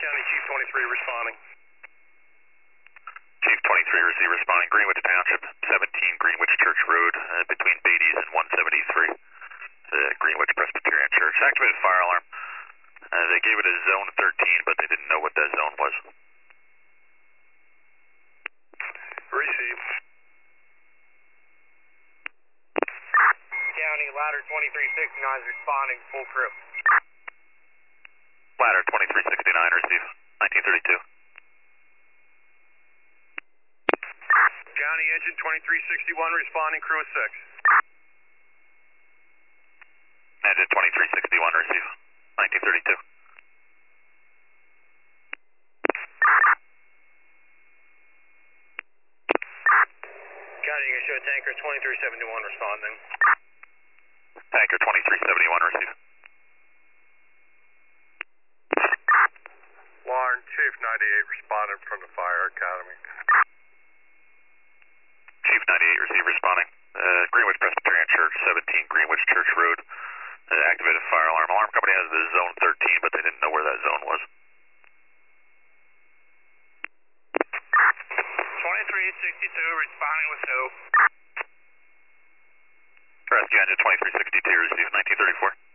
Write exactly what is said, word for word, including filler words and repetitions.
County, Chief twenty-three responding. Chief twenty-three, receive responding. Greenwich Township, seventeen Greenwich Church Road, uh, between Beatty's and one seventy-three. The Greenwich Presbyterian Church. Activated fire alarm. Uh, they gave it a zone thirteen, but they didn't know what that zone was. Receive. County, ladder twenty-three sixty-nine is responding, full crew. Ladder twenty-three sixty-nine, receive. nineteen thirty-two. County, engine twenty-three sixty-one responding, crew of six. Engine twenty-three sixty-one, receive. nineteen thirty-two. County, you can show tanker twenty-three seventy-one responding. Tanker twenty-three seventy-one, receive. Lauren, Chief ninety-eight responding from the Fire Academy. Chief ninety-eight, receive responding. Uh, Greenwich Presbyterian Church, seventeen Greenwich Church Road. Uh, activated fire alarm. Alarm company has the zone thirteen, but they didn't know where that zone was. twenty-three sixty-two responding with who? Rescue engine twenty-three sixty-two, receive. nineteen thirty-four.